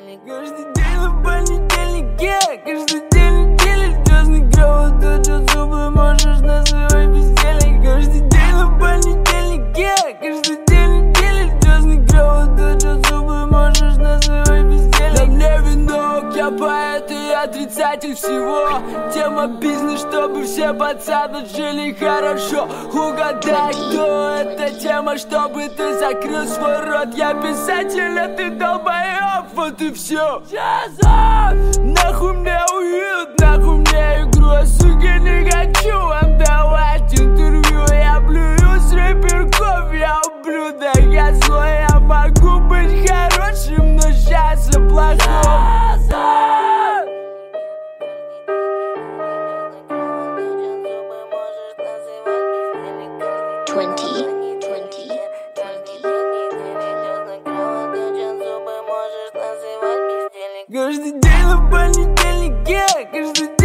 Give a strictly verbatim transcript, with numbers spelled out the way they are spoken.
Каждый день на понедельнике, каждый день недели звездный гроб, то, что зубы можешь называть бездельник. Каждый день на понедельнике, каждый день недели звездный гроб, то, что зубы можешь называть бездельник. На мне венок, я поэт и отрицатель всего. Тема бизнес, чтобы все пацаны жили хорошо. Угадай, кто эта тема, чтобы ты закрыл свой рот. Я писатель, а ты долбоёб, вот и все. Нахуй мне уют, нахуй мне игру, а сука не хочу вам давать интервью. Я плюю с рэперков, я ублюдок, я злой. Я могу быть хорошим, но сейчас я плохой. Twenty, twenty, twenty. Каждый день на понедельнике, каждый